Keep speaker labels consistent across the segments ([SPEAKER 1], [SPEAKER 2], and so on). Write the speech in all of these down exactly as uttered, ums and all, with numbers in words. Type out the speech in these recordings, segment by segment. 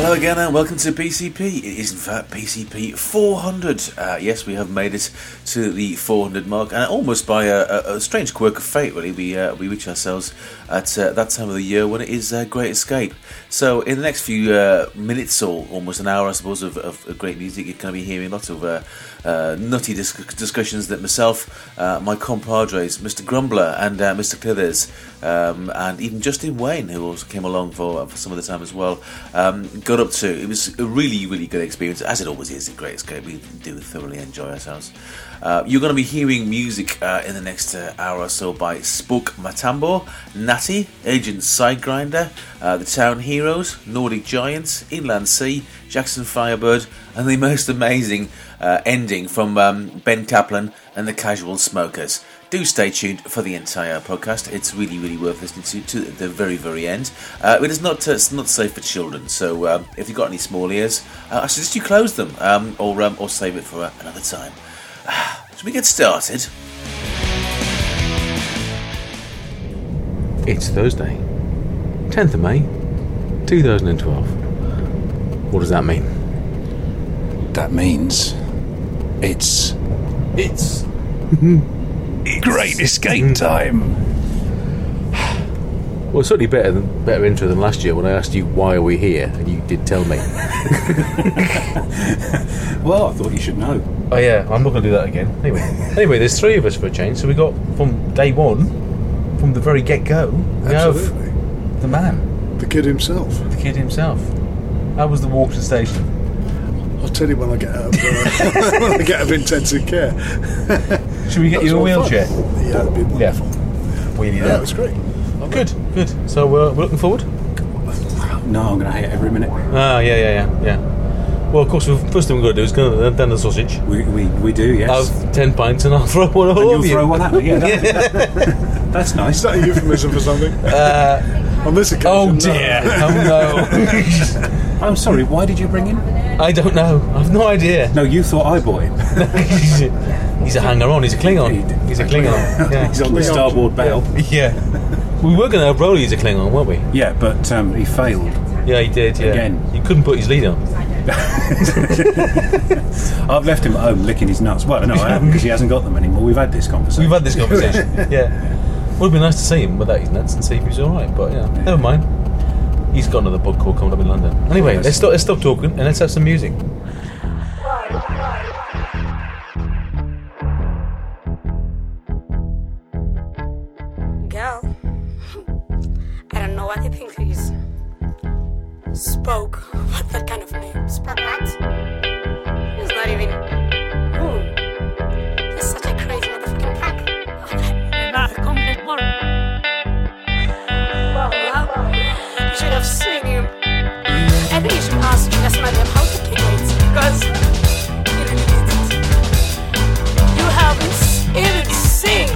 [SPEAKER 1] Hello again and welcome to P C P. It is in fact P C P four hundred. Uh, yes, we have made it to the four hundred mark, and almost by a, a, a strange quirk of fate, really, we uh, we reach ourselves at uh, that time of the year when it is uh, Great Escape. So in the next few uh, minutes, or almost an hour, I suppose, of, of, of great music, you're going to be hearing lots of uh, uh, nutty dis- discussions that myself, uh, my compadres, Mister Grumbler and uh, Mister Clithers, um, and even Justin Wayne, who also came along for, for some of the time as well, um, got up to. It was a really, really good experience, as it always is in Great Escape. We do thoroughly enjoy ourselves. Uh, you're going to be hearing music uh, in the next uh, hour or so by Spook Matambo, Natty, Agent Sidegrinder, uh, The Town Heroes, Nordic Giants, Inland Sea, Jackson Firebird, and the most amazing uh, ending from um, Ben Kaplan and the Casual Smokers. Do stay tuned for the entire podcast. It's really, really worth listening to to the very, very end. Uh, it is not uh, it's not safe for children, so um, if you've got any small ears, uh, I suggest you close them um, or um, or save it for uh, another time. Should we get started?
[SPEAKER 2] It's Thursday, tenth of May, twenty twelve. What does that mean?
[SPEAKER 3] That means it's
[SPEAKER 2] It's
[SPEAKER 3] Great Escape time.
[SPEAKER 2] Well, it's certainly better than better intro than last year when I asked you why are we here, and you did tell me.
[SPEAKER 3] Well, I thought you should know.
[SPEAKER 2] Oh yeah, I'm not going to do that again. Anyway, anyway, there's three of us for a change, so we got from day one, from the very get-go, we
[SPEAKER 4] Absolutely.
[SPEAKER 2] have the man,
[SPEAKER 4] The kid himself.
[SPEAKER 2] the kid himself. How was the walk to the station?
[SPEAKER 4] I'll tell you when I get out of, uh, when I get out of intensive care.
[SPEAKER 2] Should we get
[SPEAKER 4] That
[SPEAKER 2] you a
[SPEAKER 4] was all fun.
[SPEAKER 2] wheelchair?
[SPEAKER 4] Yeah, that'd be wonderful.
[SPEAKER 2] Wheelie
[SPEAKER 4] Yeah,
[SPEAKER 2] that.
[SPEAKER 4] it was great.
[SPEAKER 2] Good, good. So uh, we're looking forward.
[SPEAKER 3] No, I'm going to hate it every minute.
[SPEAKER 2] Ah, yeah, yeah, yeah, yeah. Well, of course, the first thing we've got to do is go down the sausage.
[SPEAKER 3] We we, we do, yes.
[SPEAKER 2] Have ten pints and I'll throw one
[SPEAKER 3] and
[SPEAKER 2] all
[SPEAKER 3] you'll
[SPEAKER 2] over you.
[SPEAKER 3] throw one at me. Yeah, that, that's nice.
[SPEAKER 4] Is that a euphemism for something?
[SPEAKER 2] Uh,
[SPEAKER 4] On this occasion,
[SPEAKER 2] oh
[SPEAKER 4] no.
[SPEAKER 2] dear! Oh
[SPEAKER 3] I'm sorry. Why did you bring him?
[SPEAKER 2] no! I don't know. I've no idea.
[SPEAKER 3] No, you thought I bought him.
[SPEAKER 2] He's a hanger-on. He's a Klingon. He's a Klingon. Yeah.
[SPEAKER 3] He's on the starboard bow.
[SPEAKER 2] Yeah. We were going to have Rolly as a Klingon, weren't we?
[SPEAKER 3] Yeah, but um, he failed.
[SPEAKER 2] Yeah, he did. Yeah.
[SPEAKER 3] Again.
[SPEAKER 2] He couldn't put his lead on.
[SPEAKER 3] I've left him at home licking his nuts. Well, no, I haven't, because he hasn't got them anymore. We've had this conversation.
[SPEAKER 2] We've had this conversation. Yeah. Would have been nice to see him without his nuts and see if he was all right. But yeah,
[SPEAKER 3] Yeah.
[SPEAKER 2] never mind. He's got another bug call coming up in London. Anyway,
[SPEAKER 3] yes.
[SPEAKER 2] let's stop. Let's stop talking and let's have some music.
[SPEAKER 5] Girl, I don't know what he thinks he is. Spoke. What that kind of name? Spoke what? He's not even. Ooh. He's such a crazy motherfucking punk. You're not a complete moron. Well, you should have seen him. I think you should ask Julius Madam how to kick it. Because he really needs it. You haven't even seen.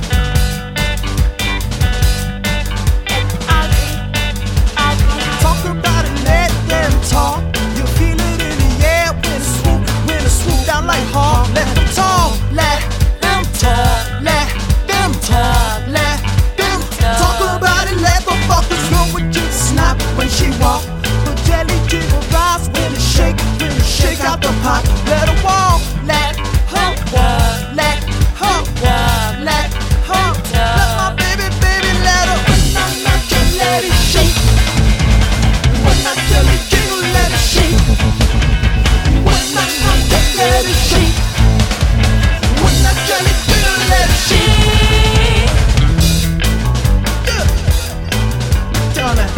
[SPEAKER 6] Talk about it, let them talk. You feel it in the air when it swoop, when it swoop down like hawk. Let them talk, let them talk, let them talk, let them talk about it. Let the fuckers know what you snap when she walk. The jelly jiggle rise when it shake, when it shake out the pot. Let her walk, let her walk, let her walk, let her walk. Let my baby, baby, let her. Just let it shake. When I tell it jiggle, let it shake. When I want it, let it shake. When I tell it jiggle, let it shake. Yeah. Tell that.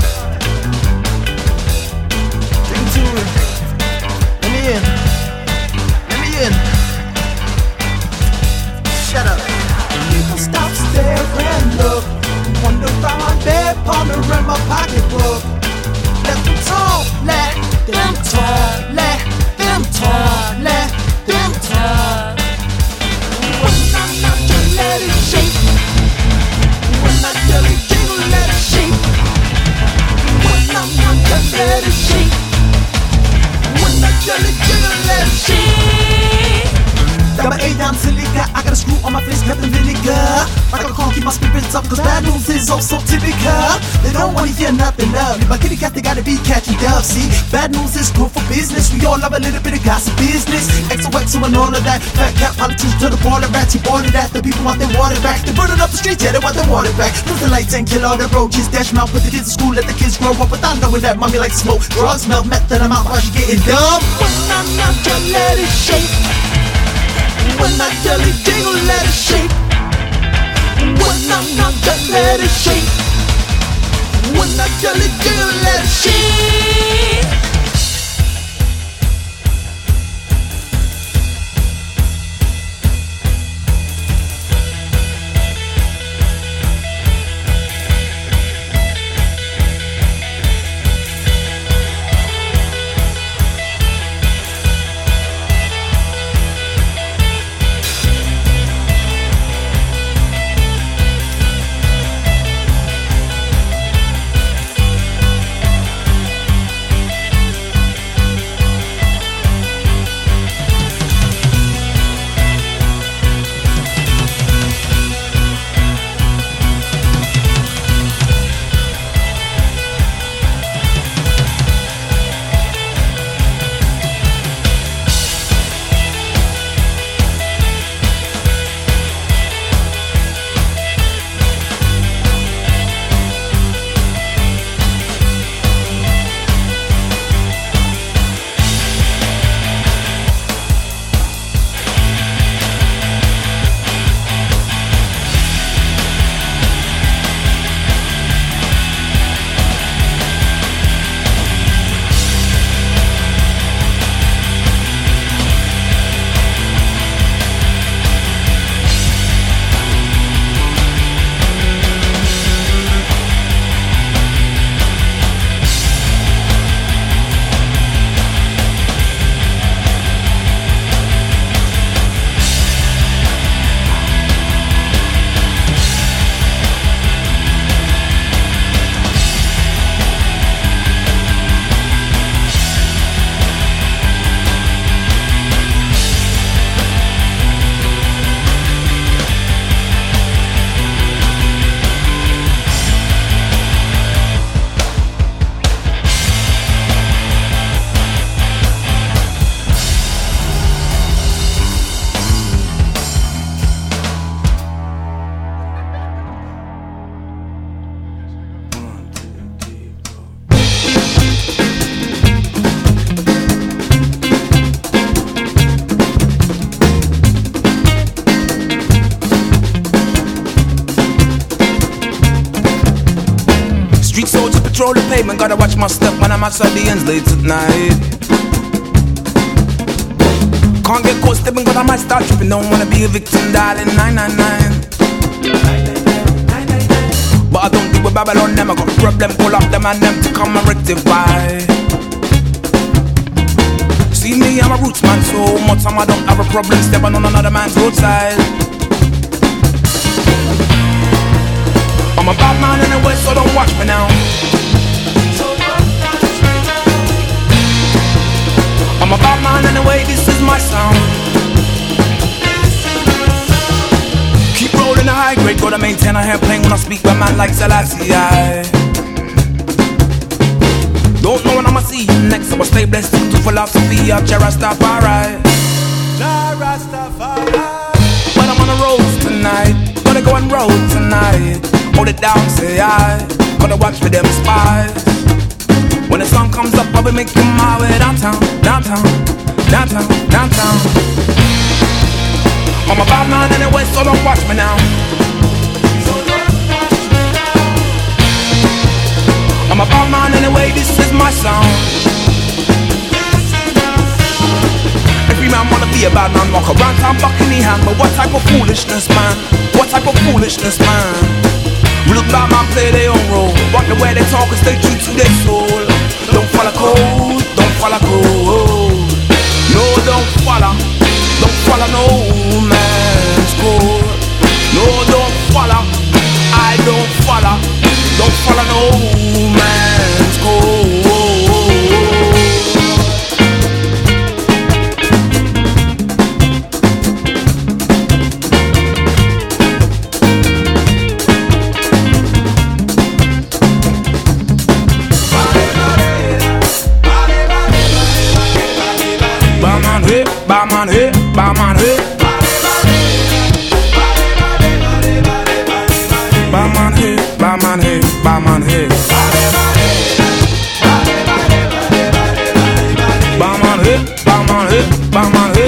[SPEAKER 6] Take it to it. Let me in. Let me in. Shut up. People stop, stare, and look. Wonder about my bed, ponder in my pocketbook. Let them talk, let them talk, let them talk, let them talk. When I'm not just let it shake. When I tell it jingle, let it shake. When I'm not just let it shake. When I tell it jingle, let it shake. Got my A down silica, I got a screw on my face, Captain Vinegar. Like I can't keep my spirits up, cause bad news is also typical. They don't wanna hear nothing else. lovely, but kitty cats, they gotta be catchy dove. See, bad news is good for business. We all love a little bit of gossip business. X O X O and all of that. Fat cat politics to the border rats. He boarded that. The people want their water back. They're burning up the streets, yeah, they want their water back. Lose the lights and kill all the roaches. Dash them out, put the kids in school, let the kids grow up without knowing that mommy likes smoke. Drugs, smell, meth, that I'm out while she getting dumb. When I'm not, just let it shake. When I jelly jingle, let it shake. When I'm not, just let it shake. When I jelly jingle, let it shake.
[SPEAKER 7] Control the pavement, gotta watch my step when I'm outside the ends late at night. Can't get caught stepping, cause I might start tripping. Don't wanna be a victim, darling, nine nine nine. But I don't deal with Babylon, them I got a problem, call up them and them to come and rectify. See me, I'm a roots man, so much time I don't have a problem stepping on another man's roadside. I'm a bad man in the west, so don't watch me now. I'm a bad man anyway, this is my sound. Keep rolling the high grade, gotta maintain a airplane when I speak with man like Selassie. I don't know when I'ma see you next, so I stay blessed to philosophy of Rastafari. But I'm on the road tonight, gotta go on road tonight. Hold it down, say I gotta watch for them spies. When the sun comes up, I'll be making my way downtown, downtown, downtown, downtown. I'm a bad man anyway, so don't watch me now. I'm a bad man anyway, this is my sound. Every man wanna be a bad man, walk around town Buckingham. But what type of foolishness, man? What type of foolishness, man? Real bad man play their own role. Walk the way they talk and stay true to their soul. Don't follow code, don't follow code. No, don't follow, don't follow no man's code. No, don't follow, I don't follow, don't follow no man's code. barman hey. Barman hey, barman hey, barman hey. Barman hey, barman hey, barman hey.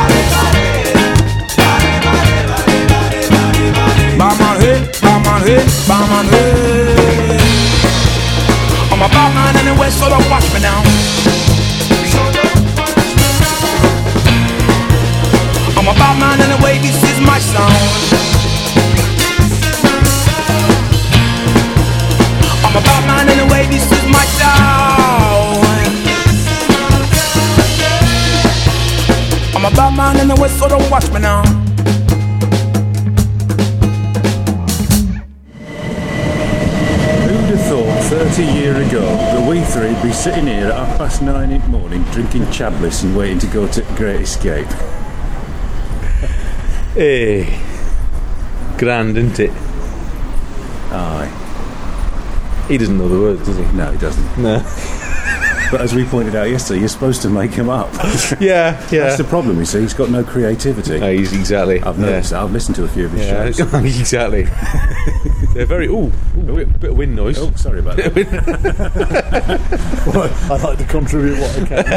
[SPEAKER 7] Barman hey, barman hey, barman hey. I'm a barman anyway, so don't watch me now. I'm a barman anyway, this is my sound. I'm a barman anyway, this is my sound. I'm a barman anyway, so don't watch me now.
[SPEAKER 3] Who'd have thought thirty years ago that we three'd be sitting here at half past nine in the morning drinking Chablis and waiting to go to Great Escape?
[SPEAKER 2] Hey, grand, isn't it?
[SPEAKER 3] Aye.
[SPEAKER 2] He doesn't know the words, does he?
[SPEAKER 3] No, he doesn't.
[SPEAKER 2] No.
[SPEAKER 3] But as we pointed out yesterday, you're supposed to make him up.
[SPEAKER 2] Yeah, yeah.
[SPEAKER 3] That's the problem, you see. He's got no creativity.
[SPEAKER 2] No, he's exactly.
[SPEAKER 3] I've noticed that. I've listened to a few of his
[SPEAKER 2] Yeah,
[SPEAKER 3] shows.
[SPEAKER 2] exactly. They're very. Ooh, ooh bit, bit of wind noise.
[SPEAKER 3] Oh, sorry about that.
[SPEAKER 4] Well, I'd like to contribute what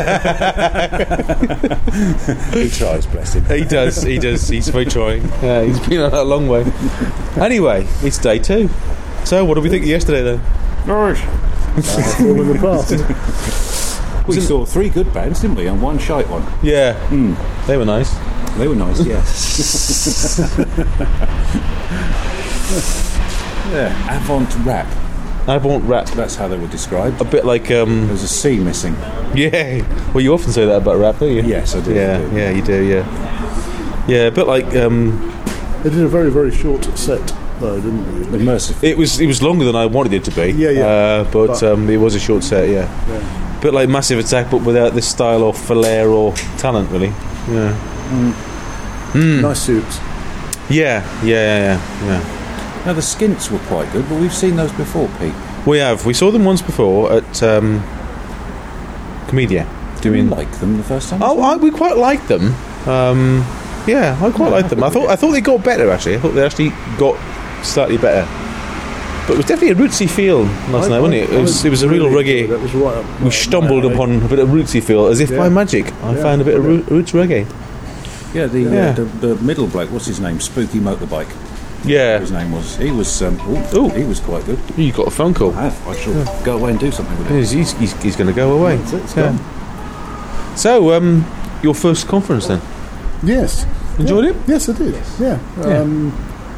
[SPEAKER 4] I can.
[SPEAKER 3] He tries, bless him.
[SPEAKER 2] He does. He does. He's very trying. Yeah, he's been on that a long way. Anyway, it's day two. So, what did we think of yesterday then?
[SPEAKER 4] Nice. All in the past.
[SPEAKER 3] We saw three good bands, didn't we, and one shite one.
[SPEAKER 2] Yeah, mm. They were nice.
[SPEAKER 3] They were nice, yeah. Yeah, avant rap.
[SPEAKER 2] Avant rap.
[SPEAKER 3] That's how they were described.
[SPEAKER 2] A bit like um.
[SPEAKER 3] There's a C missing.
[SPEAKER 2] Yeah. Well, you often say that about rap, don't you?
[SPEAKER 3] Yes, I do.
[SPEAKER 2] Yeah,
[SPEAKER 3] I do.
[SPEAKER 2] yeah, you do. Yeah. Yeah, a bit like um.
[SPEAKER 4] They did a very, very short set, though, didn't they?
[SPEAKER 3] The Merciful.
[SPEAKER 2] It was it was longer than I wanted it to be.
[SPEAKER 4] Yeah, yeah.
[SPEAKER 2] Uh, but
[SPEAKER 4] But-
[SPEAKER 2] um, it was a short set. Yeah.
[SPEAKER 4] Yeah.
[SPEAKER 2] A bit like Massive Attack, but without this style or flair or talent, really. Yeah. Mm.
[SPEAKER 4] Nice suits.
[SPEAKER 2] Yeah. Yeah. Yeah. Yeah. Yeah.
[SPEAKER 3] Now, the Skints were quite good, but we've seen those before, Pete.
[SPEAKER 2] We have. We saw them once before at um, Comedia.
[SPEAKER 3] Do you like them the first time?
[SPEAKER 2] Oh, I, we quite liked them. Um, yeah, I quite liked them. I thought I thought they got better actually. I thought they actually got slightly better. But it was definitely a rootsy feel last
[SPEAKER 4] I-
[SPEAKER 2] night, wasn't
[SPEAKER 4] I-
[SPEAKER 2] it? It was,
[SPEAKER 4] I
[SPEAKER 2] it was a real
[SPEAKER 4] really
[SPEAKER 2] reggae.
[SPEAKER 4] enjoyed it. It was right up.
[SPEAKER 2] We stumbled
[SPEAKER 4] right up my
[SPEAKER 2] upon a bit of rootsy feel, as if
[SPEAKER 4] Yeah.
[SPEAKER 2] by magic. I
[SPEAKER 4] Yeah,
[SPEAKER 2] found a bit of
[SPEAKER 4] brilliant.
[SPEAKER 2] root, roots reggae.
[SPEAKER 3] Yeah, the,
[SPEAKER 2] Yeah.
[SPEAKER 3] Uh, the the middle bloke, what's his name? Spooky Motorbike.
[SPEAKER 2] Yeah.
[SPEAKER 3] His name was. He was. Um, ooh,
[SPEAKER 2] Ooh.
[SPEAKER 3] he was quite good.
[SPEAKER 2] You got a phone call.
[SPEAKER 3] I have. I shall go away and do something with it.
[SPEAKER 2] He's, he's, he's, he's going to go away.
[SPEAKER 4] That's it, it's
[SPEAKER 2] Yeah.
[SPEAKER 4] gone.
[SPEAKER 2] So, um, your first conference then?
[SPEAKER 4] Yes.
[SPEAKER 2] Enjoyed
[SPEAKER 4] Yeah.
[SPEAKER 2] it?
[SPEAKER 4] Yes, I did. Yeah.
[SPEAKER 2] Yeah.
[SPEAKER 4] Um,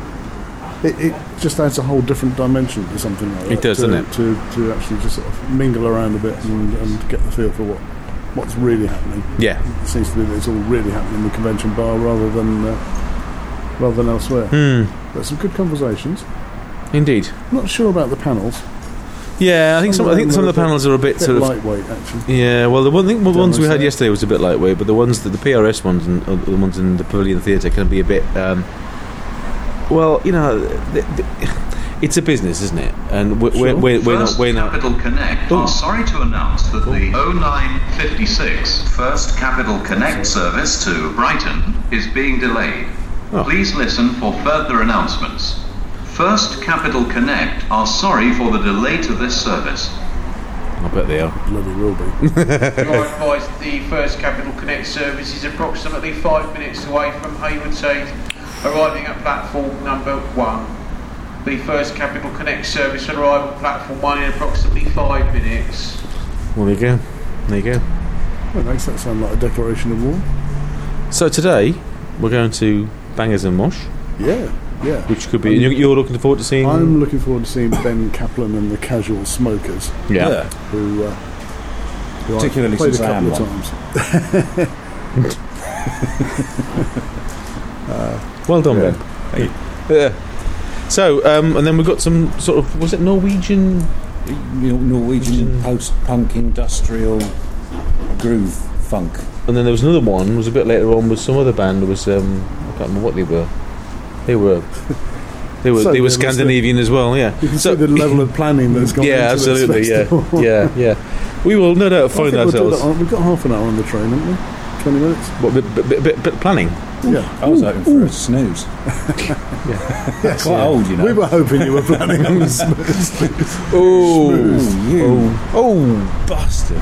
[SPEAKER 4] it, it just adds a whole different dimension to something like that.
[SPEAKER 2] It does,
[SPEAKER 4] to,
[SPEAKER 2] doesn't it?
[SPEAKER 4] To, to actually just sort of mingle around a bit and, and get the feel for what what's really happening.
[SPEAKER 2] Yeah.
[SPEAKER 4] It seems to be that it's all really happening in the convention bar rather than uh, rather than elsewhere.
[SPEAKER 2] Hmm.
[SPEAKER 4] But some good conversations.
[SPEAKER 2] Indeed.
[SPEAKER 4] Not sure about the panels.
[SPEAKER 2] Yeah, I think some.
[SPEAKER 4] Some
[SPEAKER 2] I
[SPEAKER 4] of
[SPEAKER 2] think
[SPEAKER 4] them
[SPEAKER 2] some
[SPEAKER 4] are
[SPEAKER 2] of the
[SPEAKER 4] a bit-
[SPEAKER 2] panels are a bit
[SPEAKER 4] Bit
[SPEAKER 2] sort of.
[SPEAKER 4] lightweight, actually.
[SPEAKER 2] Yeah, well, the one thing, the
[SPEAKER 4] Don't
[SPEAKER 2] ones we
[SPEAKER 4] I
[SPEAKER 2] had
[SPEAKER 4] say?
[SPEAKER 2] yesterday was a bit lightweight, but the ones that the P R S ones and uh, the ones in the Pavilion Theatre can be a bit. Um, well, you know, the, the, it's a business, isn't it? And we're,
[SPEAKER 4] Sure.
[SPEAKER 2] we're, we're not.
[SPEAKER 8] First
[SPEAKER 2] We're not.
[SPEAKER 8] Capital Connect
[SPEAKER 2] Ooh.
[SPEAKER 8] are sorry to announce that the oh nine fifty-six First Capital Connect service to Brighton is being delayed.
[SPEAKER 2] Oh.
[SPEAKER 8] Please listen for further announcements. First Capital Connect are sorry for the delay to this service.
[SPEAKER 2] I bet they are.
[SPEAKER 4] Bloody will be.
[SPEAKER 9] You're advised the First Capital Connect service is approximately five minutes away from Hayward Heath, arriving at platform number one. The First Capital Connect service will arrive at platform one in approximately five minutes.
[SPEAKER 2] Well, there you go. There you go.
[SPEAKER 4] Well, makes that sound like a declaration of war.
[SPEAKER 2] So today we're going to Bangers and Mosh,
[SPEAKER 4] Yeah, yeah.
[SPEAKER 2] which could be. You're, you're looking forward to seeing.
[SPEAKER 4] I'm looking forward to seeing Ben Kaplan and the Casual Smokers,
[SPEAKER 2] yeah.
[SPEAKER 4] who, uh, who I've
[SPEAKER 3] Particularly
[SPEAKER 4] played
[SPEAKER 3] since
[SPEAKER 4] a
[SPEAKER 3] I am
[SPEAKER 4] couple of
[SPEAKER 3] one.
[SPEAKER 4] times.
[SPEAKER 2] Well done,
[SPEAKER 4] Yeah.
[SPEAKER 2] Ben. Yeah. So, um, and then we've got some sort of, was it Norwegian?
[SPEAKER 3] You know, Norwegian post-punk industrial groove funk.
[SPEAKER 2] And then there was another one, was a bit later on, was some other band. There was, um, I can't remember what they were. They were, they were,
[SPEAKER 4] So
[SPEAKER 2] they were
[SPEAKER 4] there was the-
[SPEAKER 2] Scandinavian as well. Yeah.
[SPEAKER 4] You can
[SPEAKER 2] So-
[SPEAKER 4] see the level of planning that's gone
[SPEAKER 2] yeah,
[SPEAKER 4] into
[SPEAKER 2] absolutely.
[SPEAKER 4] this
[SPEAKER 2] Yeah,
[SPEAKER 4] festival.
[SPEAKER 2] yeah, yeah. We will no doubt
[SPEAKER 4] I
[SPEAKER 2] find
[SPEAKER 4] think we'll do
[SPEAKER 2] ourselves.
[SPEAKER 4] that on- We've got half an hour on the train, haven't we? twenty minutes.
[SPEAKER 2] What, bit, bit, bit, bit, bit of planning?
[SPEAKER 4] Yeah.
[SPEAKER 3] I was hoping for a snooze.
[SPEAKER 4] Yes,
[SPEAKER 3] Quite
[SPEAKER 4] yeah.
[SPEAKER 3] old, you know.
[SPEAKER 4] We were hoping you were planning on the snooze.
[SPEAKER 2] Oh,
[SPEAKER 3] you
[SPEAKER 2] oh,
[SPEAKER 3] bastard.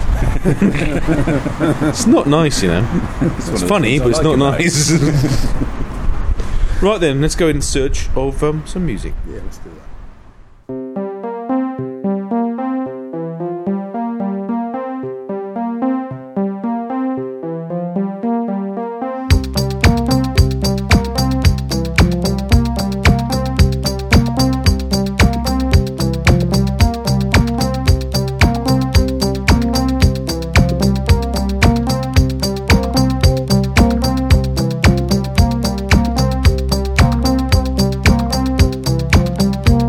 [SPEAKER 2] it's not nice, you know.
[SPEAKER 3] It's,
[SPEAKER 2] It's funny, but it's not nice. Right then, let's go in search of um, some music.
[SPEAKER 4] Yeah, let's do that.
[SPEAKER 6] Thank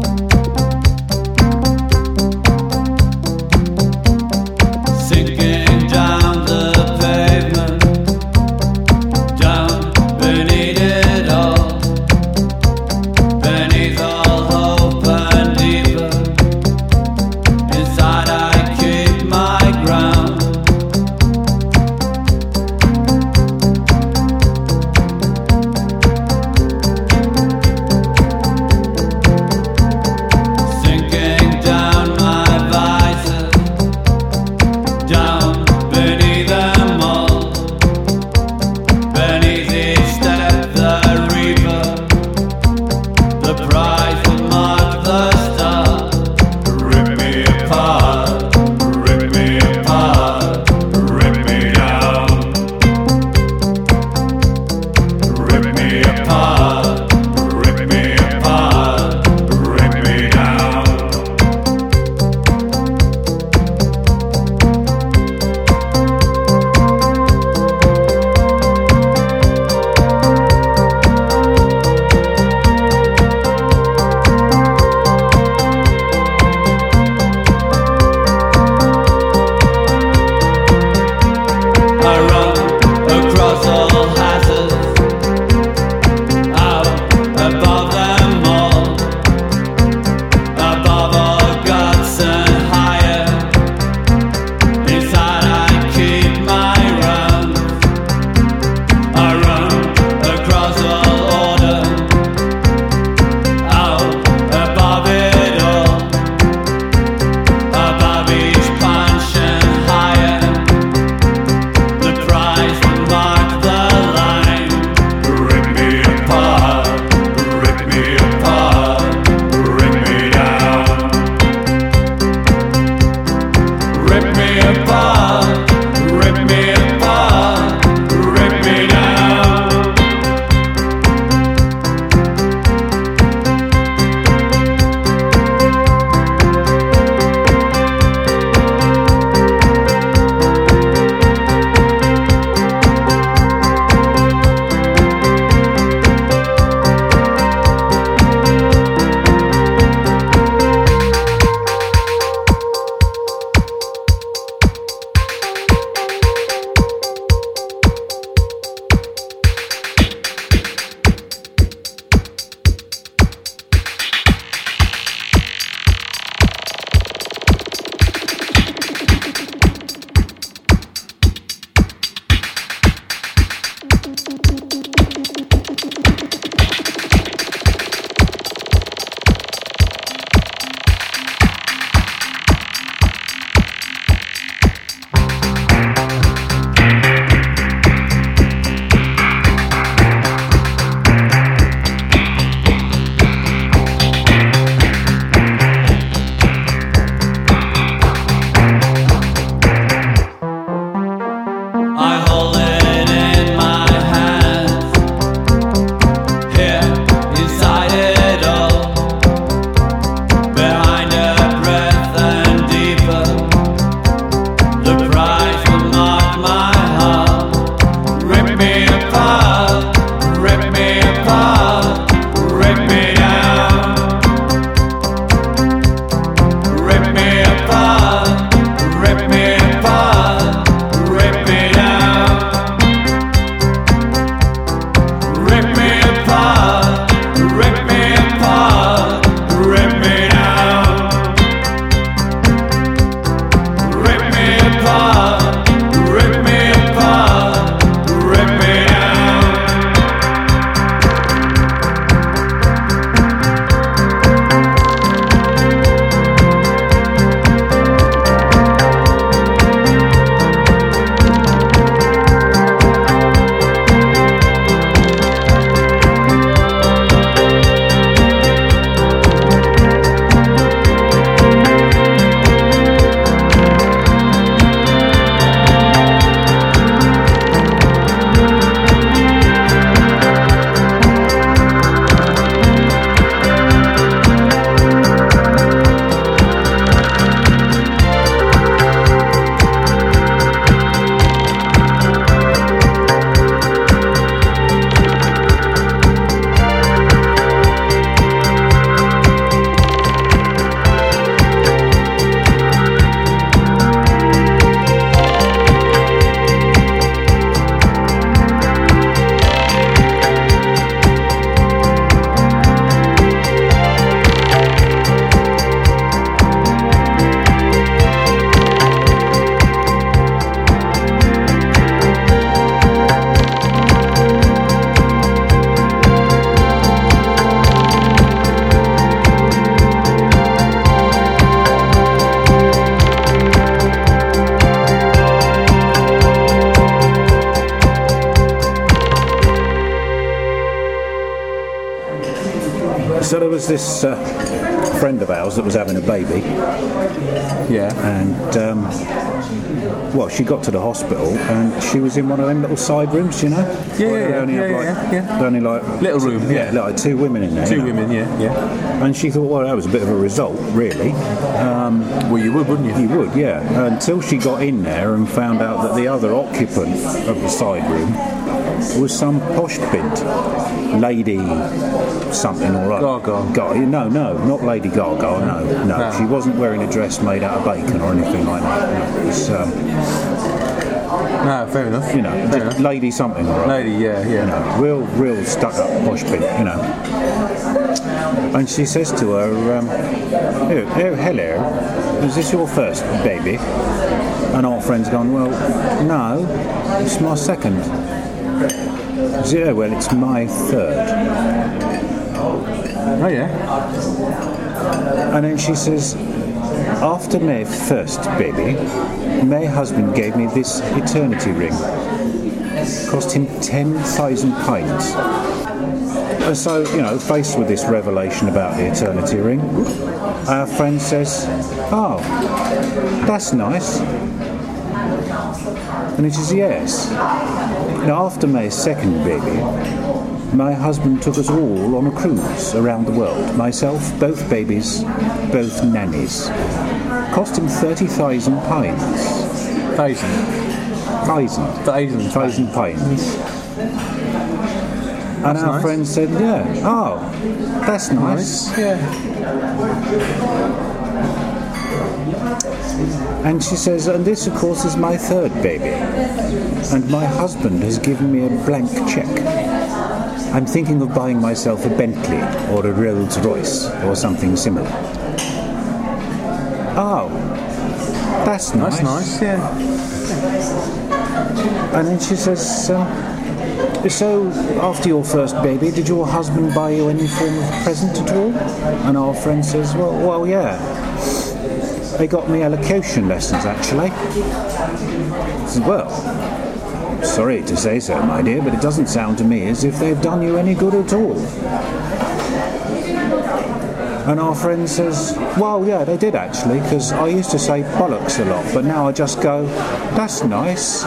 [SPEAKER 3] So there was this uh, friend of ours that was having a baby,
[SPEAKER 2] Yeah.
[SPEAKER 3] and um, well, she got to the hospital, and she was in one of them little side rooms, you know.
[SPEAKER 2] Yeah,
[SPEAKER 3] Where
[SPEAKER 2] yeah,
[SPEAKER 3] they
[SPEAKER 2] yeah,
[SPEAKER 3] only have,
[SPEAKER 2] yeah,
[SPEAKER 3] like,
[SPEAKER 2] yeah, yeah.
[SPEAKER 3] they only like
[SPEAKER 2] Little room,
[SPEAKER 3] yeah,
[SPEAKER 2] yeah.
[SPEAKER 3] like two women in there.
[SPEAKER 2] Two
[SPEAKER 3] you know.
[SPEAKER 2] women, yeah, yeah.
[SPEAKER 3] And she thought, well, that was a bit of a result, really. Um,
[SPEAKER 2] Well, you would, wouldn't you?
[SPEAKER 3] you would, yeah. Until she got in there and found out that the other occupant of the side room was some posh bint, Lady something or other.
[SPEAKER 2] Gaga.
[SPEAKER 3] Ga- no, no, not Lady Gaga. No, no,
[SPEAKER 2] No.
[SPEAKER 3] She wasn't wearing a dress made out of bacon or anything like that. No, it was, um,
[SPEAKER 2] No, fair enough.
[SPEAKER 3] you know,
[SPEAKER 2] fair
[SPEAKER 3] just
[SPEAKER 2] enough.
[SPEAKER 3] Lady something or other.
[SPEAKER 2] Lady, yeah, yeah.
[SPEAKER 3] You know, real, real stuck-up posh bint, you know. And she says to her, um, oh, oh, hello, is this your first baby? And our friend's gone, well, no, it's my second. Yeah, well, it's my third.
[SPEAKER 2] Oh, yeah.
[SPEAKER 3] And then she says, after my first baby, my husband gave me this eternity ring. Cost him ten thousand pounds. And so, you know, faced with this revelation about the eternity ring, our friend says, oh, that's nice. And he says, yes. Now, after my second baby, my husband took us all on a cruise around the world. Myself, both babies, both nannies. Cost him thirty thousand pounds.
[SPEAKER 2] Thousand.
[SPEAKER 3] Thousand.
[SPEAKER 2] Thousand.
[SPEAKER 3] Thousand pounds. And
[SPEAKER 2] That's
[SPEAKER 3] our
[SPEAKER 2] nice.
[SPEAKER 3] friend said, yeah, oh, that's nice.
[SPEAKER 2] Nice. Yeah.
[SPEAKER 3] And she says, and this, of course, is my third baby. And my husband has given me a blank cheque. I'm thinking of buying myself a Bentley or a Rolls Royce or something similar. Oh, that's nice.
[SPEAKER 2] That's nice, yeah.
[SPEAKER 3] And then she says, um, so after your first baby, did your husband buy you any form of present at all? And our friend says, well, well, yeah. They got me elocution lessons, actually. I said, well, sorry to say so, my dear, but it doesn't sound to me as if they've done you any good at all. And our friend says, well, yeah, they did actually, because I used to say bollocks a lot, but now I just go, that's nice.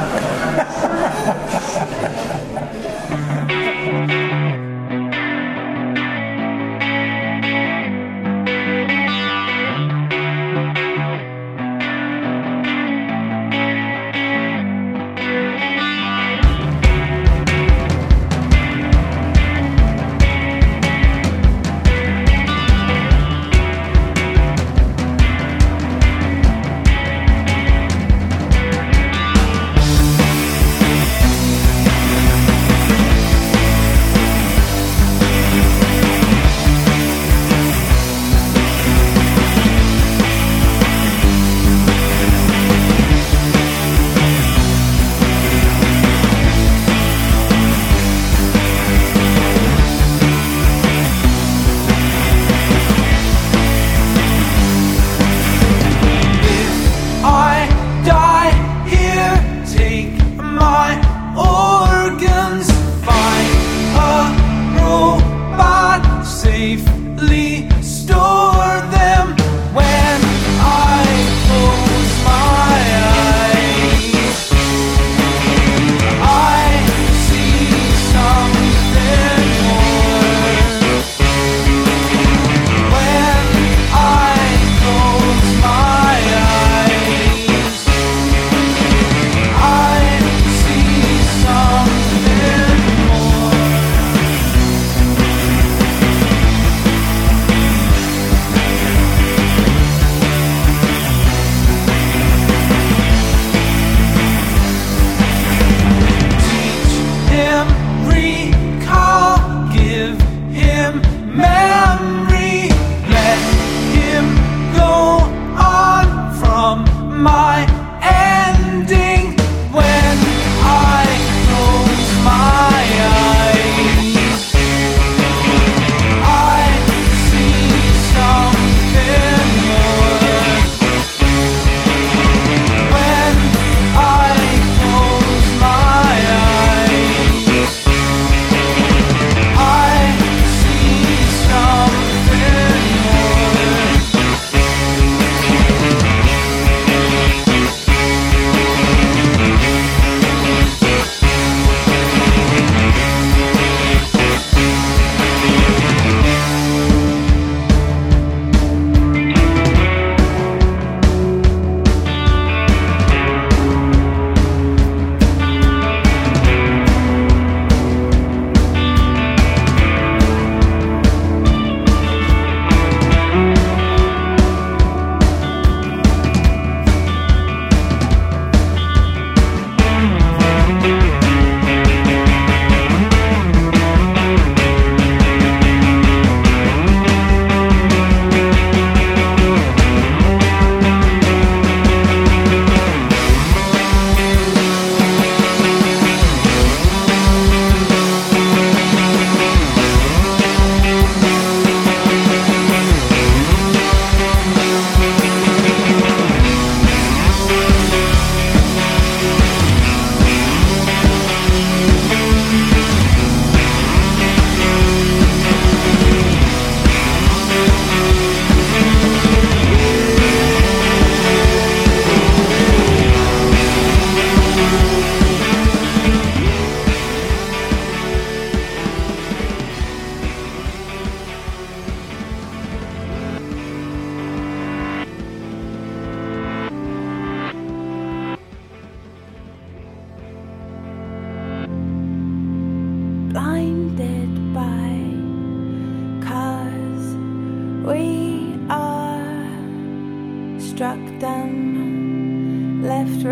[SPEAKER 10] struck down, left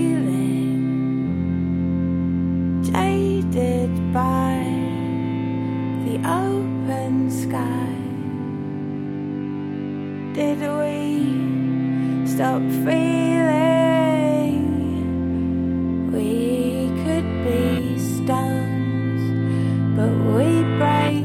[SPEAKER 10] reeling, jaded by the open sky. Did we stop feeling we could be stones, but we break?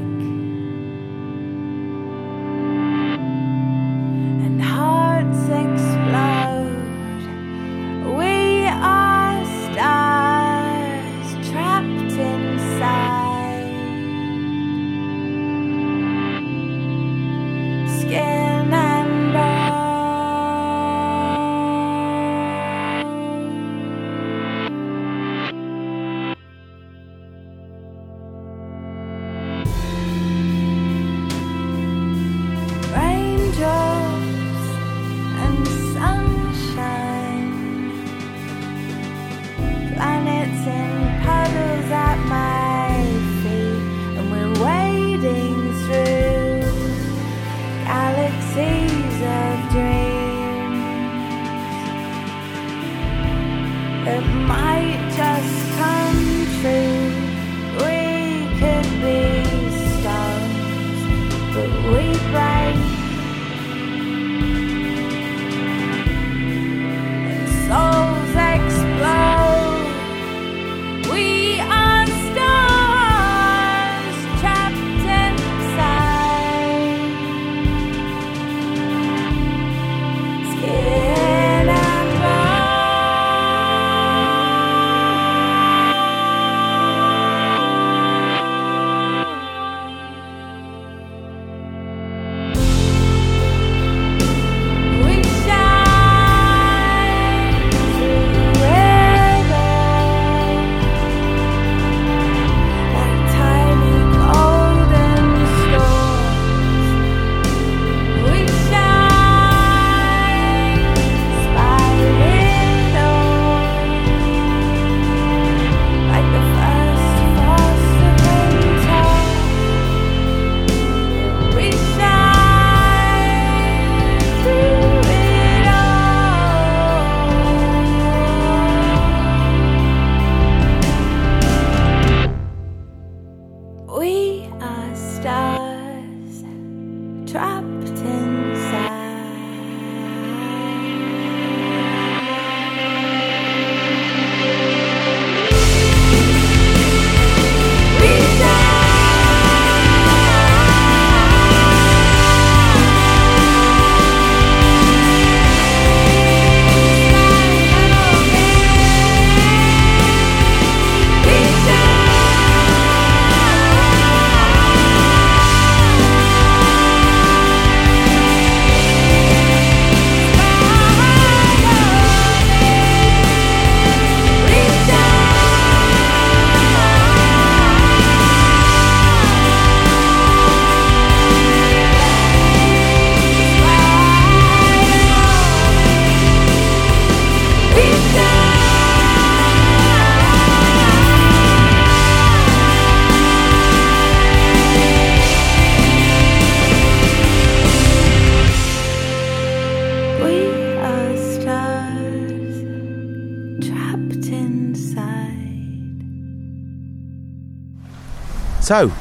[SPEAKER 2] So,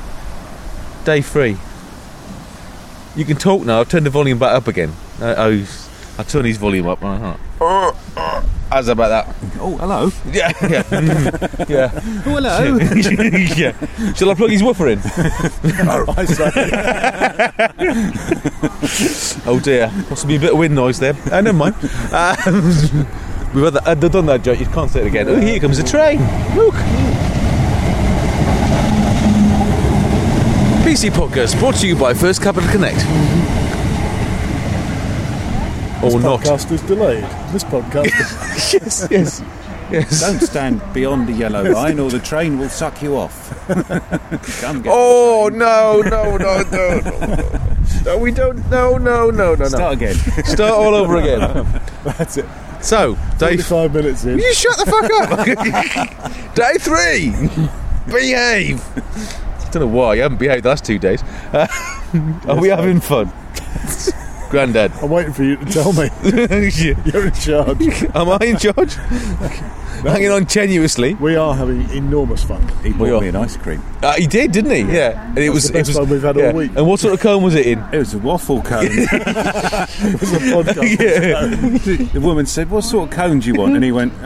[SPEAKER 2] day three. You can talk now. I've turned the volume back up again. Uh, oh, I'll turn his volume up. Uh-huh. How's about that?
[SPEAKER 3] Oh, hello.
[SPEAKER 2] Yeah, yeah. Mm, yeah.
[SPEAKER 3] Oh, hello.
[SPEAKER 2] Yeah. Shall I plug his woofer in?
[SPEAKER 3] I say.
[SPEAKER 2] Oh dear. Possibly a bit of wind noise there. Oh, never mind. Um, we've had that, uh, done that joke. You can't say it again. Oh, here comes a train. Look. P C Podcast brought to you by First Capital Connect.
[SPEAKER 4] This
[SPEAKER 2] Or not.
[SPEAKER 4] podcast is delayed. This podcast
[SPEAKER 2] yes, yes, yes.
[SPEAKER 3] Don't stand beyond the yellow line or the train will suck you off. Come get
[SPEAKER 2] Oh, no, no, no, no, no, no. No, we don't. No, no, no, no, no.
[SPEAKER 3] Start again.
[SPEAKER 2] Start all over again.
[SPEAKER 4] That's it.
[SPEAKER 2] So, day
[SPEAKER 4] forty-five minutes in.
[SPEAKER 2] You shut the fuck up. Day three. Behave. I don't know why. I haven't behaved the last two days. Uh, are we having fun? Grandad.
[SPEAKER 4] I'm waiting for you to tell me. You're in charge.
[SPEAKER 2] Am I in charge? Hanging on tenuously.
[SPEAKER 4] We are having enormous fun.
[SPEAKER 3] He
[SPEAKER 2] We
[SPEAKER 3] bought
[SPEAKER 2] are.
[SPEAKER 3] me an ice cream.
[SPEAKER 2] Uh, he did, didn't he? Yeah. And it
[SPEAKER 4] That's
[SPEAKER 2] was
[SPEAKER 4] the best
[SPEAKER 2] it was
[SPEAKER 4] one we've had
[SPEAKER 2] yeah.
[SPEAKER 4] all week.
[SPEAKER 2] And what sort of cone was it in?
[SPEAKER 3] It was a waffle cone.
[SPEAKER 4] It was a podcast.
[SPEAKER 2] Yeah.
[SPEAKER 3] The woman said, "What sort of cone do you want?" And he went,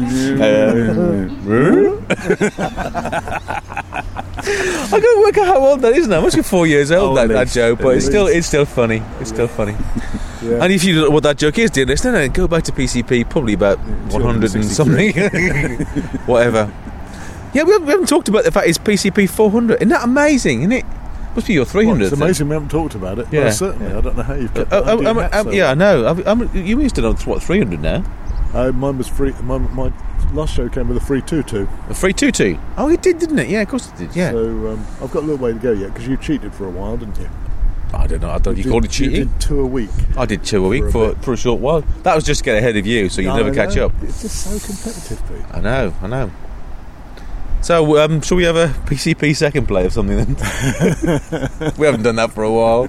[SPEAKER 2] I gotta work out how old that is now. Must be four years old,
[SPEAKER 3] Oh,
[SPEAKER 2] that,
[SPEAKER 3] at
[SPEAKER 2] that
[SPEAKER 3] least.
[SPEAKER 2] joke, but
[SPEAKER 3] At
[SPEAKER 2] it's still it's still funny. It's still funny.
[SPEAKER 4] Yeah.
[SPEAKER 2] And if you don't know what that joke is, dear listener, then go back to P C P, probably about one hundred and something, whatever. Yeah, we haven't, we haven't talked about the fact it's P C P four hundred. Isn't that amazing? Isn't it? Must be your three
[SPEAKER 4] Well,
[SPEAKER 2] hundred.
[SPEAKER 4] it's amazing we haven't talked about it.
[SPEAKER 2] Yeah.
[SPEAKER 4] Well, certainly. I don't know how you've got
[SPEAKER 2] Oh,
[SPEAKER 4] that
[SPEAKER 2] oh,
[SPEAKER 4] idea
[SPEAKER 2] um,
[SPEAKER 4] that,
[SPEAKER 2] um,
[SPEAKER 4] so-
[SPEAKER 2] yeah, I know. I'm, I'm, you used to know what three hundred now.
[SPEAKER 4] Uh, mine was free. My, my last show came with a free two two.
[SPEAKER 2] A three two two. Oh, it did, didn't it? Yeah, of course it did. Yeah.
[SPEAKER 4] So um, I've got a little way to go yet because you cheated for a while, didn't you?
[SPEAKER 2] I don't know. I don't. You,
[SPEAKER 4] did-
[SPEAKER 2] called it
[SPEAKER 4] You
[SPEAKER 2] cheating.
[SPEAKER 4] did two a week.
[SPEAKER 2] I did two a week
[SPEAKER 4] For a
[SPEAKER 2] for
[SPEAKER 4] bit.
[SPEAKER 2] for a short while. That was just to get ahead of you, so you'd
[SPEAKER 4] I
[SPEAKER 2] never catch
[SPEAKER 4] know.
[SPEAKER 2] up.
[SPEAKER 4] It's just so competitive, Pete.
[SPEAKER 2] I know. I know. So, um, shall we have a P C P second play of something then? We haven't done that for a while.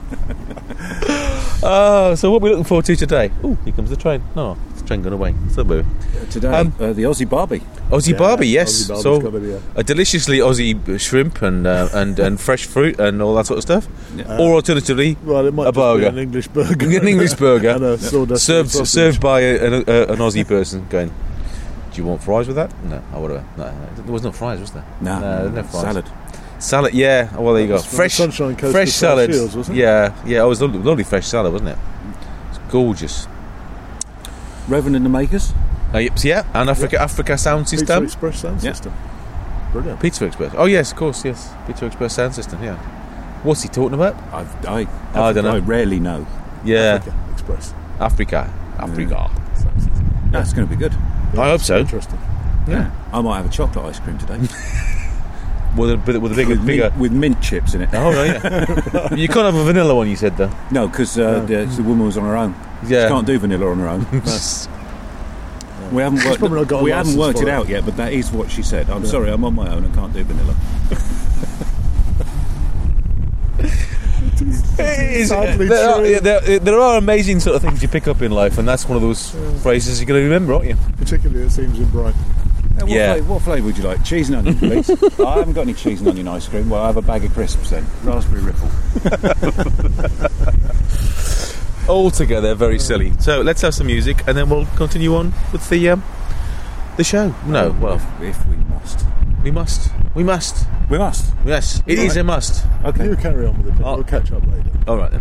[SPEAKER 2] Oh, so what are we looking forward to today? Oh, here comes the train. No, it's the train gone away. So, boo.
[SPEAKER 3] Today,
[SPEAKER 2] Um,
[SPEAKER 3] uh, the Aussie Barbie.
[SPEAKER 2] Aussie
[SPEAKER 4] Yeah,
[SPEAKER 2] Barbie, yes.
[SPEAKER 4] Aussie Barbie's
[SPEAKER 2] so,
[SPEAKER 4] got to be, uh,
[SPEAKER 2] a deliciously Aussie shrimp and uh, and and fresh fruit and all that sort of stuff.
[SPEAKER 3] Yeah.
[SPEAKER 2] Or alternatively,
[SPEAKER 4] Well, it might
[SPEAKER 2] a
[SPEAKER 4] just be
[SPEAKER 2] burger.
[SPEAKER 4] an English burger.
[SPEAKER 2] An English burger
[SPEAKER 4] and a sawdust
[SPEAKER 2] served
[SPEAKER 4] sausage.
[SPEAKER 2] served by a, a, a, an Aussie person going, do you want fries with that? No, oh, whatever. No, no, there was no fries, was there?
[SPEAKER 3] No,
[SPEAKER 2] no, there was no fries.
[SPEAKER 3] salad.
[SPEAKER 2] Salad, yeah. Oh, well, there you go.
[SPEAKER 4] That was from
[SPEAKER 2] Fresh,
[SPEAKER 4] the Sunshine Coast
[SPEAKER 2] fresh
[SPEAKER 4] to South
[SPEAKER 2] salad.
[SPEAKER 4] Shields, wasn't it?
[SPEAKER 2] Yeah, yeah. It was lovely, lovely fresh salad, wasn't it? It's gorgeous.
[SPEAKER 3] Reverend and the Makers.
[SPEAKER 2] Uh, yep, yeah, and Africa, Africa Sound
[SPEAKER 4] Pizza
[SPEAKER 2] System.
[SPEAKER 4] Express sound
[SPEAKER 3] Yeah.
[SPEAKER 4] system. Brilliant.
[SPEAKER 2] Pizza Express. Oh yes, of course, yes. Pizza Express Sound System. Yeah. What's he talking about?
[SPEAKER 3] I've, I,
[SPEAKER 2] I don't know.
[SPEAKER 3] I rarely know.
[SPEAKER 2] Yeah,
[SPEAKER 4] Africa Express.
[SPEAKER 2] Africa, Africa.
[SPEAKER 3] That's going to be good.
[SPEAKER 2] I hope so.
[SPEAKER 4] Interesting.
[SPEAKER 2] Yeah.
[SPEAKER 3] I might have a chocolate ice cream today
[SPEAKER 2] With a bit with a bigger,
[SPEAKER 3] with,
[SPEAKER 2] bigger.
[SPEAKER 3] mint, with mint chips in it.
[SPEAKER 2] Oh no, yeah. You can't have a vanilla one. You said though.
[SPEAKER 3] No, because uh, the, the woman was on her own.
[SPEAKER 2] Yeah.
[SPEAKER 3] She can't do vanilla on her own. We haven't worked.
[SPEAKER 4] probably not got a
[SPEAKER 3] we haven't
[SPEAKER 4] licence
[SPEAKER 3] worked
[SPEAKER 4] for
[SPEAKER 3] it
[SPEAKER 4] it.
[SPEAKER 3] out yet, but that is what she said. I'm sorry, I'm on my own. I can't do vanilla.
[SPEAKER 2] It is-
[SPEAKER 4] Sadly
[SPEAKER 2] there, are,
[SPEAKER 4] true.
[SPEAKER 2] yeah, there, there are amazing sort of things you pick up in life, and that's one of those phrases you're going to remember, aren't you?
[SPEAKER 4] Particularly, it seems in Brighton.
[SPEAKER 3] Uh, what
[SPEAKER 2] Yeah.
[SPEAKER 3] Flavour, what flavour would you like? Cheese and onion, please. I haven't got any cheese and onion ice cream. Well, I have a bag of crisps then. Raspberry ripple.
[SPEAKER 2] Altogether, very silly. So let's have some music, and then we'll continue on with the um, the show. No, well,
[SPEAKER 3] if, if we must,
[SPEAKER 2] we must, we must,
[SPEAKER 3] we must.
[SPEAKER 2] yes, it is a must.
[SPEAKER 3] Okay.
[SPEAKER 4] You carry on with it.
[SPEAKER 2] Oh.
[SPEAKER 4] We'll catch up later.
[SPEAKER 2] All right then.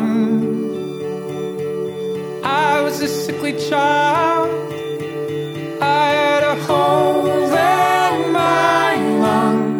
[SPEAKER 11] I was a sickly child. I had a hole in my lung.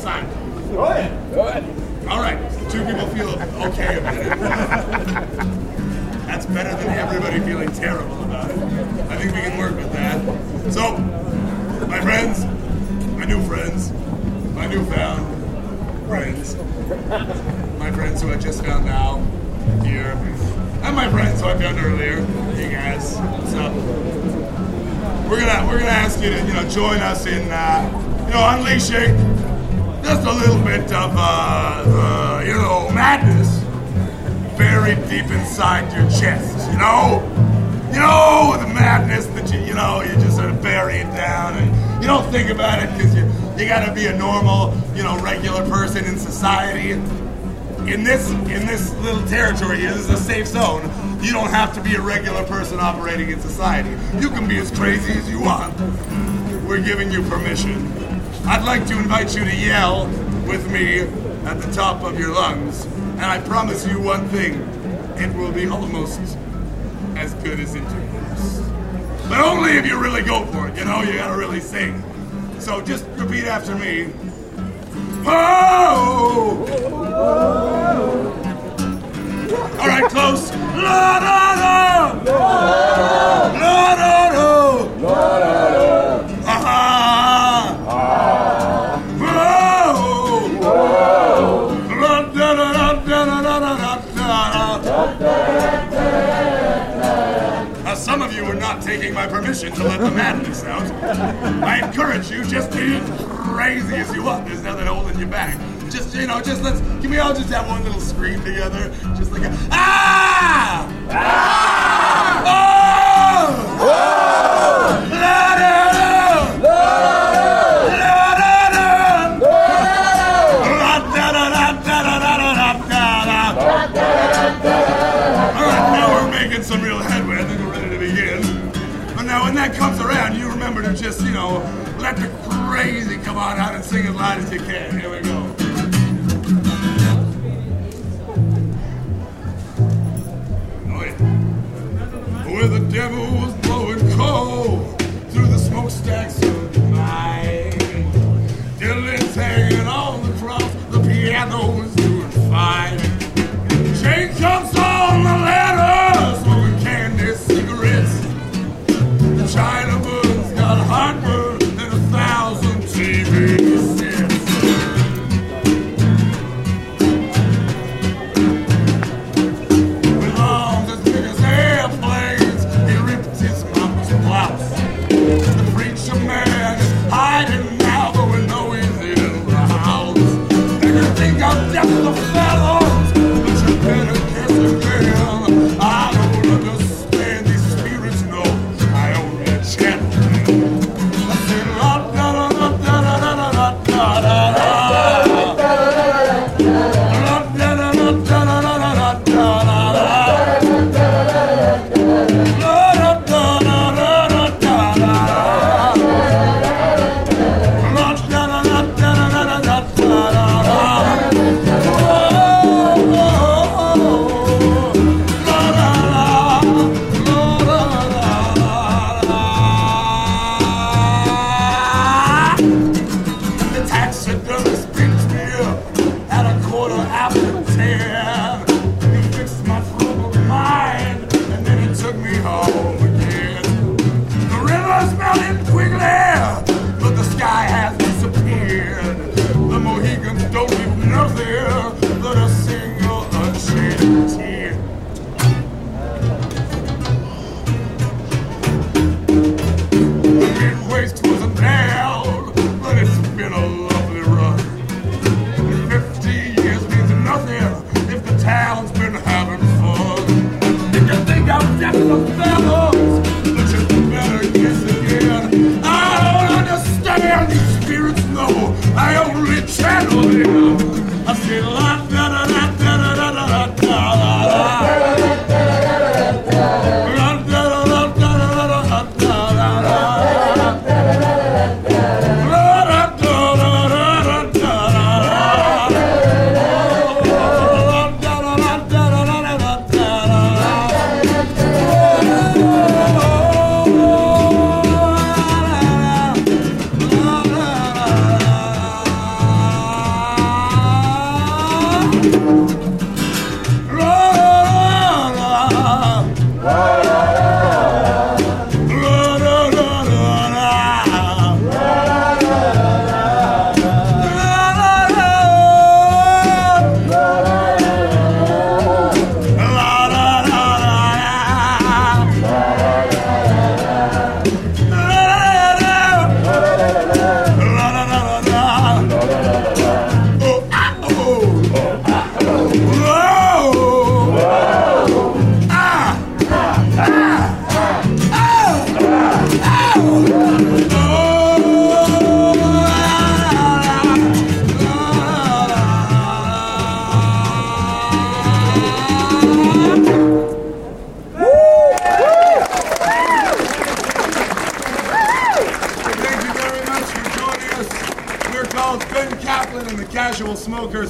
[SPEAKER 12] All right, two people feel okay about it. better than everybody feeling terrible about it. I think we can work with that. So, my friends, my new friends, my newfound friends, my friends who I just found now here, and my friends who I found earlier. Hey guys, what's up? We're gonna we're gonna ask you to you know join us in uh, you know unleashing just a little bit of uh, uh, you know madness buried deep inside your chest. You know, you know the madness that you you know you just sort of bury it down and you don't think about it because you you gotta be a normal you know regular person in society. In this in this little territory here, this is a safe zone. You don't have to be a regular person operating in society. You can be as crazy as you want. We're giving you permission. I'd like to invite you to yell with me at the top of your lungs. And I promise you one thing. It will be almost as good as intercourse. But only if you really go for it, you know? You gotta really sing. So just repeat after me. Oh! All right, close. La da da. La da da. La da da. Aha. Whoa. La da da da da da da da. Now, some of you are not taking my permission to let the madness out. I encourage you, just be crazy as you want. There's nothing holding you back. Just, you know, just let's, can we all just have one little scream together? Just like a, ah! Ah! Oh! Whoa! La da da! La da da! La da da da da da da da da. All right, now we're making some real headway. I think we're ready to begin. But now when that comes around, you remember to just, you know, let the crazy come on out and sing as loud as you can. Here we go. Where the devil was blowing coal through the smokestacks of the night. Dylan's hanging on the cross, the piano was doing fine. Jane comes on the ladder, smoking candy cigarettes. The Chinaman's got heartburn and a thousand T V sets. With arms as big as airplanes, he ripped his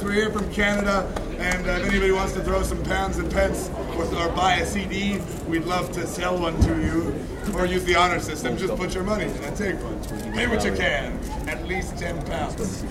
[SPEAKER 12] we're here from Canada, and uh, if anybody wants to throw some pounds and pence or, or buy a C D, we'd love to sell one to you. Or use the honor system, just put your money in and take one. Pay what you can, at least ten pounds.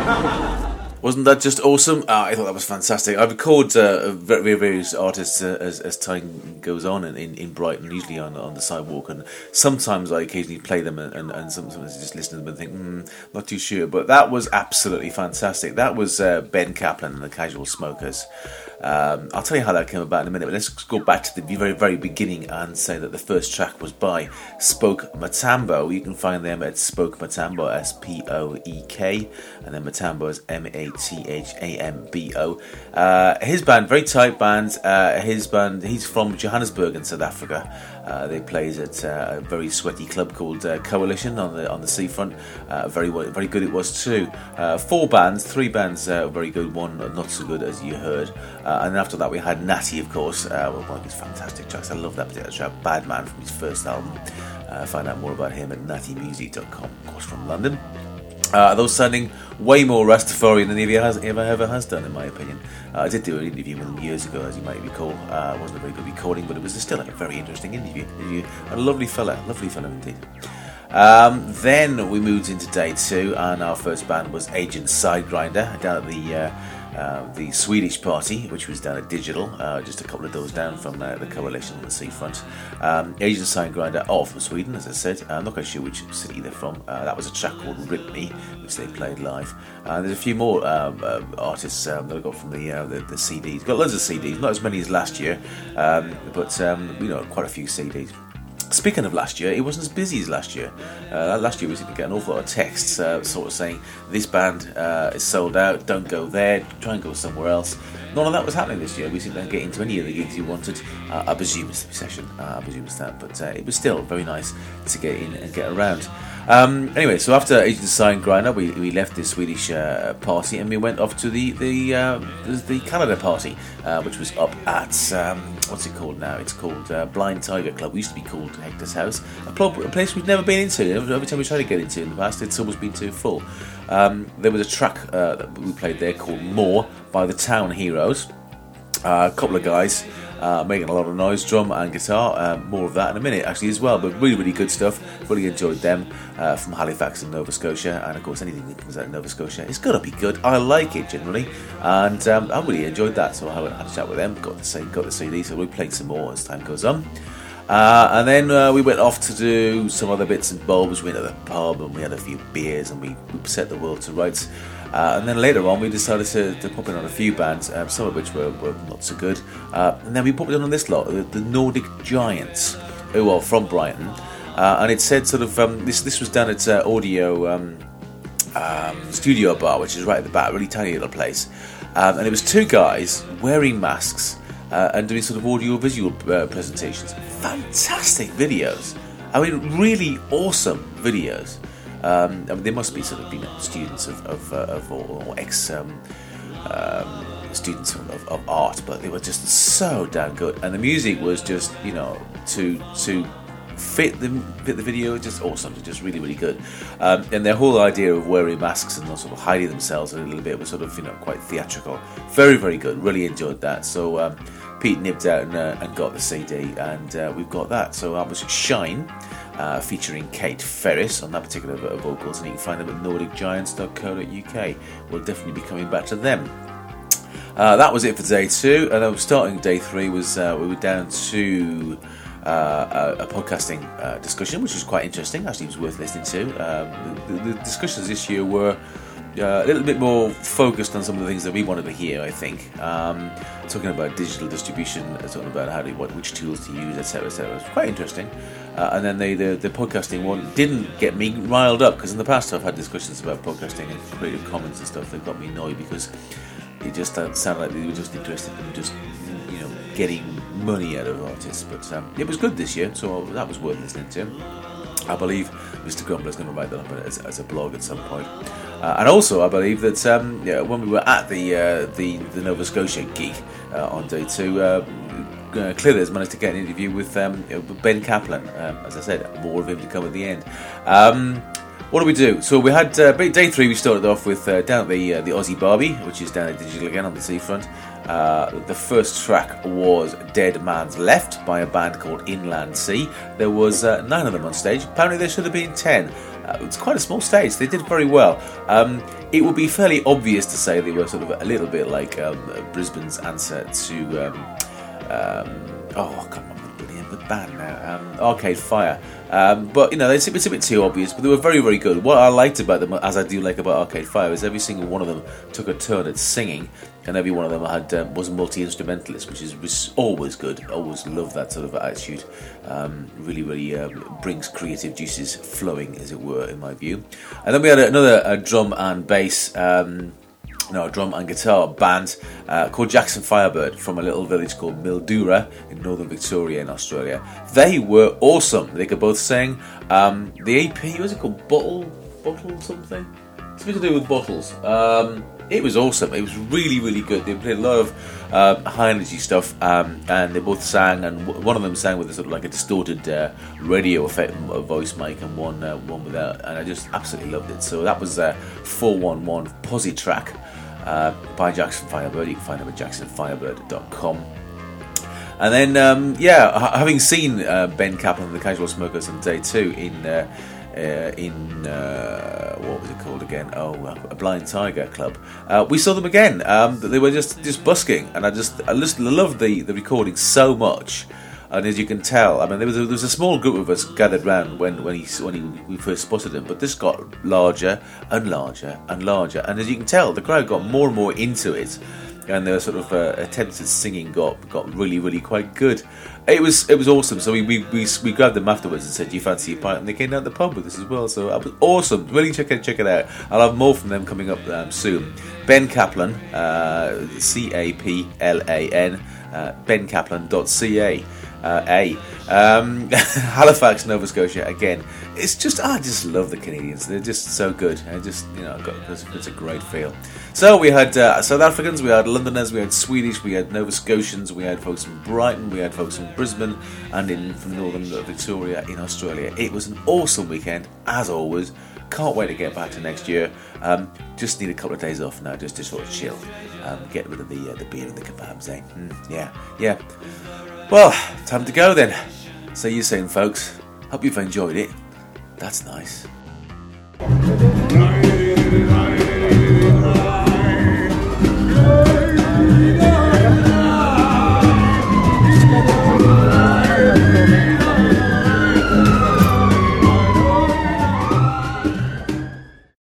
[SPEAKER 1] Wasn't that just awesome? Uh, I thought that was fantastic. I've recorded uh, very various artists uh, as, as time goes on in, in, in Brighton, usually on on the sidewalk, and sometimes I occasionally play them, and, and, and sometimes I just listen to them and think, mm, not too sure. But that was absolutely fantastic. That was uh, Ben Kaplan and the Casual Smokers. Um, I'll tell you how that came about in a minute, but let's go back to the very, very beginning and say that the first track was by Spoke Matambo. You can find them at Spoke Matambo, S P O E K, and then Matambo is M A T H A M B O. Uh, his band, very tight band. Uh, his band, he's from Johannesburg in South Africa. Uh, they plays at uh, a very sweaty club called uh, Coalition on the on the seafront. Uh, very very good it was too. Uh, four bands, three bands uh, very good, one not so good as you heard. Uh, and then after that we had Natty, of course, uh, one of his fantastic tracks. I love that particular track, Bad Man, from his first album. Uh, find out more about him at natty music dot com, of course, from London. Uh, those sounding way more Rastafarian than he ever, ever, ever has done, in my opinion. Uh, I did do an interview with him years ago, as you might recall. Uh, it wasn't a very good recording, but it was still a very interesting interview. interview. A lovely fella, lovely fella indeed. Um, then we moved into day two, and our first band was Agent Sidegrinder down at the uh, uh, the Swedish party, which was down at Digital, uh, just a couple of doors down from uh, the Coalition on the seafront. Um, Agent Sidegrinder are from Sweden, as I said. I'm not quite sure which city they're from. Uh, that was a track called Rip Me, which they played live. Uh, there's a few more um, uh, artists um, that I got from the, uh, the the C Ds. Got loads of C Ds, not as many as last year, um, but um, you know, quite a few C Ds. Speaking of last year, it wasn't as busy as last year. Uh, last year we seemed to get an awful lot of texts uh, sort of saying, this band uh, is sold out, don't go there, try and go somewhere else. None of that was happening this year. We seemed to get into any of the gigs you wanted. Uh, I presume it's the session, uh, I presume it's that, but uh, it was still very nice to get in and get around. Um, anyway, so after Agent Sidegrinder, we, we left the Swedish uh, party and we went off to the the uh, the, the Canada party, uh, which was up at um, what's it called now? It's called uh, Blind Tiger Club. It used to be called Hector's House, a, club, a place we've never been into. Every time we tried to get into in the past, it's always been too full. Um, there was a track uh, that we played there called More by the Town Heroes. Uh, a couple of guys uh, making a lot of noise, drum and guitar. Uh, more of that in a minute, actually, as well. But really, really good stuff. Really enjoyed them uh, from Halifax in Nova Scotia. And of course, anything that comes out of Nova Scotia, it's got to be good. I like it generally, and um, I really enjoyed that. So I had a chat with them. Got the C- got the C D, so we played some more as time goes on. Uh, and then uh, we went off to do some other bits and bobs. We went to the pub and we had a few beers and we, we set the world to rights. Uh, and then later on we decided to, to pop in on a few bands, um, some of which were, were not so good. Uh, and then we popped in on this lot, the, the Nordic Giants, who are from Brighton. Uh, and it said sort of, um, this this was done at uh, Audio um, um, Studio Bar, which is right at the back, a really tiny little place. Um, and it was two guys wearing masks uh, and doing sort of audio-visual uh, presentations. Fantastic videos. I mean, really awesome videos. Um, I mean, they must be sort of, you know, students of, of, uh, of or, or ex um, um, students of, of, of art, but they were just so damn good, and the music was just, you know, to to fit the fit the video, just awesome, just really really good. Um, and their whole idea of wearing masks and sort of hiding themselves a little bit was sort of, you know, quite theatrical. Very very good. Really enjoyed that. So um, Pete nipped out and, uh, and got the C D, and uh, we've got that. So that was Shine. Uh, featuring Kate Ferris on that particular vocals, and you can find them at nordic giants dot co dot uk. We'll definitely be coming back to them. Uh, that was it for day two, and then starting day three was uh, we were down to uh, a, a podcasting uh, discussion, which was quite interesting. Actually, it was worth listening to. Um, the, the discussions this year were Uh, a little bit more focused on some of the things that we wanted to hear, I think. Um, talking about digital distribution, talking about how to, what, which tools to use, et cetera, et cetera. It was quite interesting. Uh, and then they, the the podcasting one didn't get me riled up, because in the past I've had discussions about podcasting and Creative Commons and stuff that got me annoyed, because it just uh, sounded like they were just interested in just, you know, getting money out of artists. But um, it was good this year, so that was worth listening to. I believe Mister Grumbler's going to write that up as, as a blog at some point. Uh, and also, I believe that um, yeah, when we were at the uh, the, the Nova Scotia gig uh, on day two, uh, uh, Clithers managed to get an interview with um, Ben Kaplan. Um, as I said, more of him to come at the end. Um, what do we do? So we had uh, day three. We started off with uh, down at the uh, the Aussie Barbie, which is down at Digital again on the seafront. Uh, the first track was Dead Man's Left by a band called Inland Sea. There was uh, nine of them on stage. Apparently there should have been ten. Uh, it's quite a small stage. They did very well. Um, it would be fairly obvious to say they were sort of a little bit like um, Brisbane's answer to um, um, oh, I can't remember the name of the band now. Um, Arcade Fire. Um, but you know, it's, it's a bit too obvious. But they were very, very good. What I liked about them, as I do like about Arcade Fire, is every single one of them took a turn at singing, and every one of them had um, was a multi-instrumentalist, which is was always good. I always love that sort of attitude. Um, really, really um, brings creative juices flowing, as it were, in my view. And then we had another uh, drum and bass. Um, No, a drum and guitar band uh, called Jackson Firebird from a little village called Mildura in northern Victoria in Australia. They were awesome. They could both sing. Um, the E P, what was it called? Bottle, bottle something? Something to do with bottles. Um, it was awesome. It was really, really good. They played a lot of uh, high energy stuff, um, and they both sang. And w- one of them sang with a sort of like a distorted uh, radio effect, a voice mic, and one uh, one without. And I just absolutely loved it. So that was a uh, four one one Posse track. Uh, by Jackson Firebird. You can find them at jackson firebird dot com. And then, um, yeah, ha- having seen uh, Ben Kaplan and the Casual Smokers on day two in uh, uh, in uh, what was it called again? Oh, uh, a Blind Tiger Club. Uh, we saw them again. Um, they were just just busking, and I just I just loved the the recording so much. And as you can tell, I mean, there was a, there was a small group of us gathered round when when he when he, we first spotted him, but this got larger and larger and larger. And as you can tell, the crowd got more and more into it, and their sort of uh, attempts at singing got got really really quite good. It was it was awesome. So we we, we we grabbed them afterwards and said, "Do you fancy a pint?" And they came down to the pub with us as well. So it was awesome. Really check it check it out. I'll have more from them coming up um, soon. Ben Kaplan, uh, C A P L A N, uh, ben kaplan dot c a. Uh, A. Um, Halifax, Nova Scotia. Again, it's just I just love the Canadians. They're just so good. I just you know got it's, it's a great feel. So we had uh, South Africans, we had Londoners, we had Swedish, we had Nova Scotians, we had folks from Brighton, we had folks from Brisbane, and in from northern Victoria in Australia. It was an awesome weekend, as always. Can't wait to get back to next year. Um, just need a couple of days off now, just to sort of chill, um, get rid of the uh, the beer and the kebabs. Eh? Mm, yeah, yeah. Well, time to go then. See you soon, folks. Hope you've enjoyed it. That's nice.